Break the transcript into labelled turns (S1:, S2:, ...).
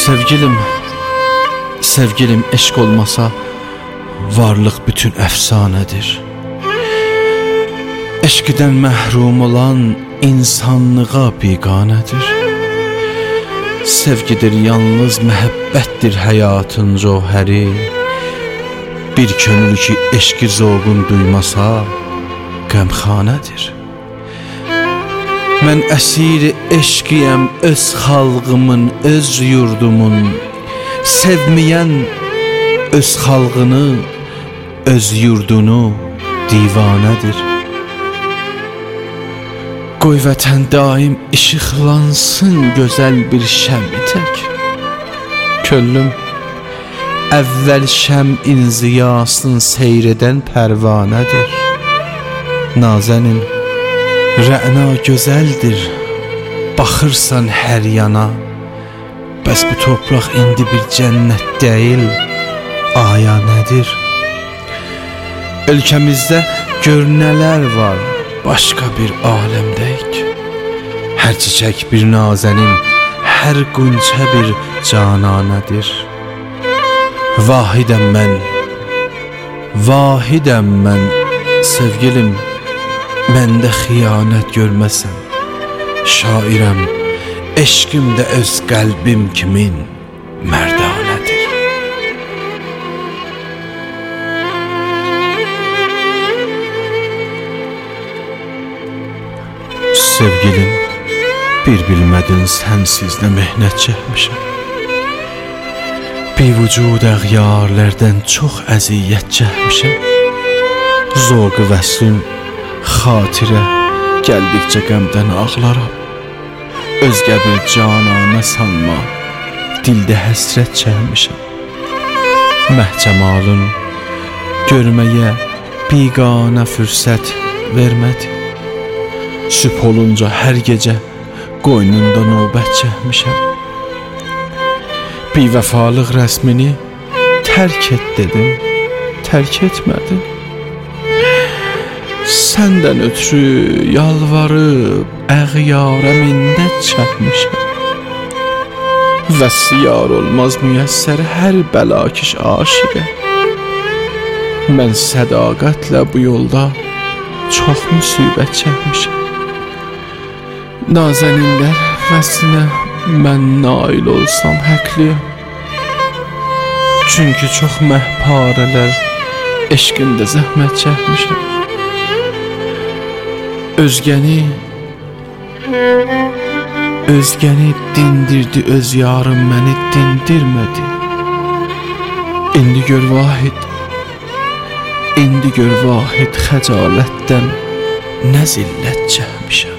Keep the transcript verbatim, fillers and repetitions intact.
S1: Sevgilim, sevgilim eşq olmasa varlıq bütün əfsanədir. Eşqdən məhrum olan insanlığa biganədir. Sevgidir yalnız məhəbbətdir həyatın cövhəri. Bir könül ki eşqi zoğun duymasa qəmxanədir. Mən əsiri eşqiyəm öz xalqımın, öz yurdumun. Sevməyən öz xalqını, öz yurdunu divanədir. Qoy vətən daim işıqlansın gözəl bir şəmi tək. Könlüm əvvəl şəmin ziyasını seyr edən pərvanədir. Nazənin Rəna gözəldir, baxırsan hər yana. Bəs bu torpaq indi bir cənnət deyil, aya nədir? Ölkəmizdə gör nələr var, başqa bir aləmdəyik. Hər çiçək bir nazənin, hər qunçə bir cananədir. Vahidəm mən, vahidəm mən, sevgilim, məndə xiyanət görməsən. Şairəm, eşqim də öz qəlbim kimin mərdanədir. Sevgilim, bir bilmədin sənsiz də mehnət çəkmişəm. Bir vücud əğyarlərdən çox əziyyət çəkmişəm. Zoğu vəslim xatirə gəldikcə qəmdən ağlaram. Özgə bir cananə sanma, dildə həsrət çəkmişəm. Məhcəmalın görməyə biganə fürsət vermədi. Sübh olunca hər gecə qoynunda növbət çəkmişəm. Bivəfalıq rəsmini tərk et dedim, tərk etmədim. Səndən ötürü yalvarıb əğyara minnət çəkmişəm. Vəssiyar olmaz müyəssər hər bəlakiş aşiqə. Mən sədaqətlə bu yolda çox müsibət çəkmişəm. Nazəninlər vəslinə mən nail olsam həqliyəm. Çünki çox məhparələr eşqində zəhmət çəkmişəm. Özgəni, özgəni dindirdi öz yarım, məni dindirmədi. İndi gör vahid, indi gör vahid xəcalətdən nə zillət çəkmişəm.